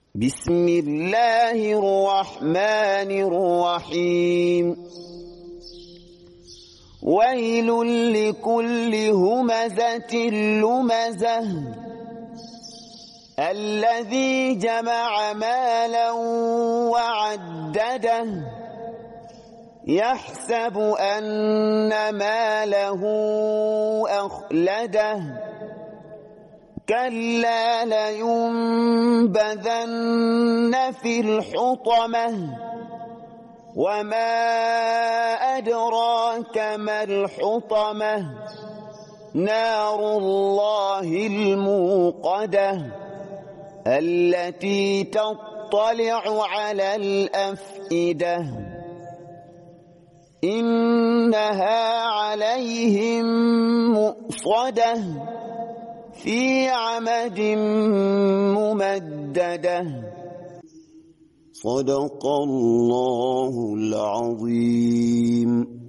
بسم الله الرحمن الرحيم ويل لكل همزة لمزة الذي جمع مالا وعدده يحسب أن ماله أخلده كلا لينبذن في الحطمة وما أدراك ما الحطمة نار الله الموقدة التي تطلع على الأفئدة إنها عليهم مؤصدة في عمد ممددة صدق الله العظيم.